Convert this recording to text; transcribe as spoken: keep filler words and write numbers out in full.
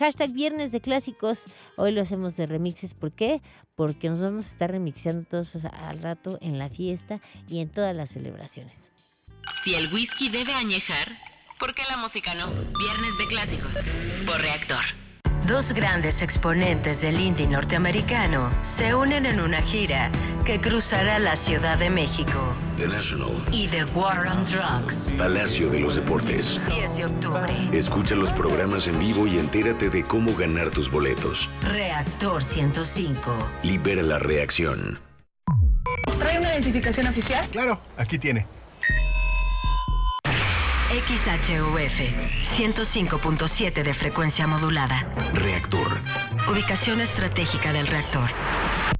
Hashtag Viernes de Clásicos. Hoy lo hacemos de remixes. ¿Por qué? Porque nos vamos a estar remixeando todos al rato en la fiesta y en todas las celebraciones. Si el whisky debe añejar, ¿por qué la música no? Viernes de Clásicos, por Reactor. Dos grandes exponentes del indie norteamericano se unen en una gira que cruzará la Ciudad de México. The National Y The War on Drugs. Palacio de los Deportes. diez de octubre. Escucha los programas en vivo y entérate de cómo ganar tus boletos. Reactor ciento cinco. Libera la reacción. ¿Trae una identificación oficial? Claro, aquí tiene. X H U F ciento cinco punto siete de frecuencia modulada. Reactor. Ubicación estratégica del reactor.